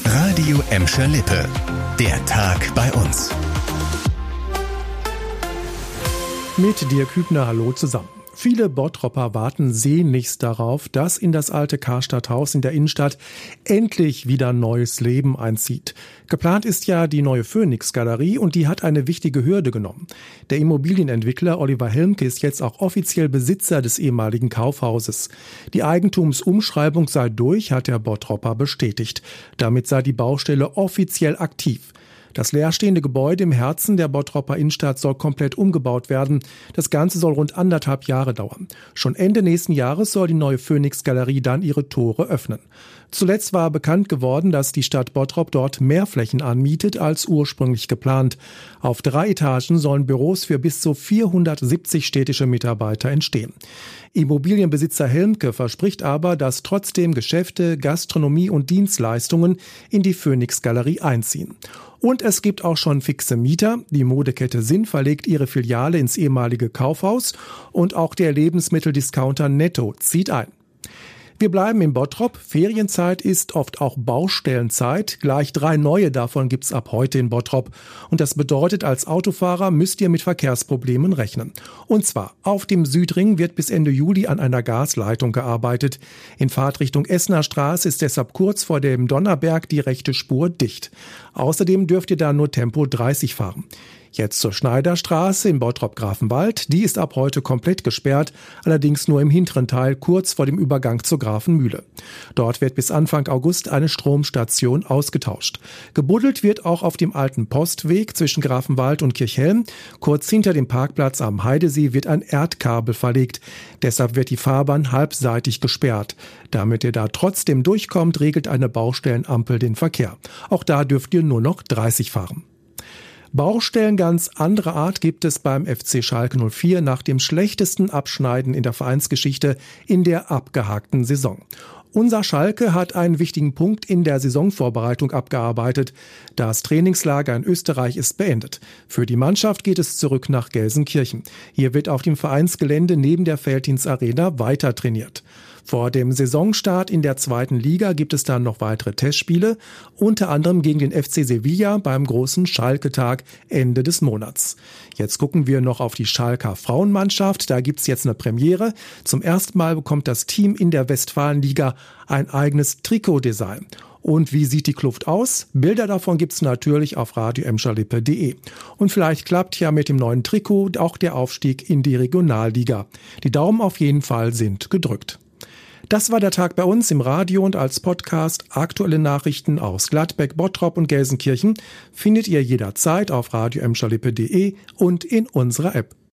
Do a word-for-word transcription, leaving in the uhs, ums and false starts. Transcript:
Radio Emscher Lippe. Der Tag bei uns. Mit Dirk Hübner, hallo zusammen. Viele Bottropper warten sehnlichst darauf, dass in das alte Karstadthaus in der Innenstadt endlich wieder neues Leben einzieht. Geplant ist ja die neue Phoenix-Galerie und die hat eine wichtige Hürde genommen. Der Immobilienentwickler Oliver Helmke ist jetzt auch offiziell Besitzer des ehemaligen Kaufhauses. Die Eigentumsumschreibung sei durch, hat der Bottropper bestätigt. Damit sei die Baustelle offiziell aktiv. Das leerstehende Gebäude im Herzen der Bottropper Innenstadt soll komplett umgebaut werden. Das Ganze soll rund anderthalb Jahre dauern. Schon Ende nächsten Jahres soll die neue Phoenix-Galerie dann ihre Tore öffnen. Zuletzt war bekannt geworden, dass die Stadt Bottrop dort mehr Flächen anmietet als ursprünglich geplant. Auf drei Etagen sollen Büros für bis zu vierhundertsiebzig städtische Mitarbeiter entstehen. Immobilienbesitzer Helmke verspricht aber, dass trotzdem Geschäfte, Gastronomie und Dienstleistungen in die Phoenix-Galerie einziehen. Und es gibt auch schon fixe Mieter. Die Modekette Sinn verlegt ihre Filiale ins ehemalige Kaufhaus und auch der Lebensmitteldiscounter Netto zieht ein. Wir bleiben in Bottrop. Ferienzeit ist oft auch Baustellenzeit. Gleich drei neue davon gibt's ab heute in Bottrop. Und das bedeutet, als Autofahrer müsst ihr mit Verkehrsproblemen rechnen. Und zwar, auf dem Südring wird bis Ende Juli an einer Gasleitung gearbeitet. In Fahrtrichtung Essener Straße ist deshalb kurz vor dem Donnerberg die rechte Spur dicht. Außerdem dürft ihr da nur Tempo dreißig fahren. Jetzt zur Schneiderstraße in Bottrop-Grafenwald. Die ist ab heute komplett gesperrt, allerdings nur im hinteren Teil, kurz vor dem Übergang zur Grafenmühle. Dort wird bis Anfang August eine Stromstation ausgetauscht. Gebuddelt wird auch auf dem alten Postweg zwischen Grafenwald und Kirchhelm. Kurz hinter dem Parkplatz am Heidesee wird ein Erdkabel verlegt. Deshalb wird die Fahrbahn halbseitig gesperrt. Damit ihr da trotzdem durchkommt, regelt eine Baustellenampel den Verkehr. Auch da dürft ihr nur noch dreißig fahren. Baustellen ganz anderer Art gibt es beim F C Schalke null vier nach dem schlechtesten Abschneiden in der Vereinsgeschichte in der abgehakten Saison. Unser Schalke hat einen wichtigen Punkt in der Saisonvorbereitung abgearbeitet. Das Trainingslager in Österreich ist beendet. Für die Mannschaft geht es zurück nach Gelsenkirchen. Hier wird auf dem Vereinsgelände neben der Veltins Arena weiter trainiert. Vor dem Saisonstart in der zweiten Liga gibt es dann noch weitere Testspiele, unter anderem gegen den F C Sevilla beim großen Schalke-Tag Ende des Monats. Jetzt gucken wir noch auf die Schalker Frauenmannschaft. Da gibt's jetzt eine Premiere. Zum ersten Mal bekommt das Team in der Westfalenliga ein eigenes Trikotdesign. Und wie sieht die Kluft aus? Bilder davon gibt's natürlich auf radio emscher lippe punkt de. Und vielleicht klappt ja mit dem neuen Trikot auch der Aufstieg in die Regionalliga. Die Daumen auf jeden Fall sind gedrückt. Das war der Tag bei uns im Radio und als Podcast. Aktuelle Nachrichten aus Gladbeck, Bottrop und Gelsenkirchen findet ihr jederzeit auf radio emscher lippe punkt de und in unserer App.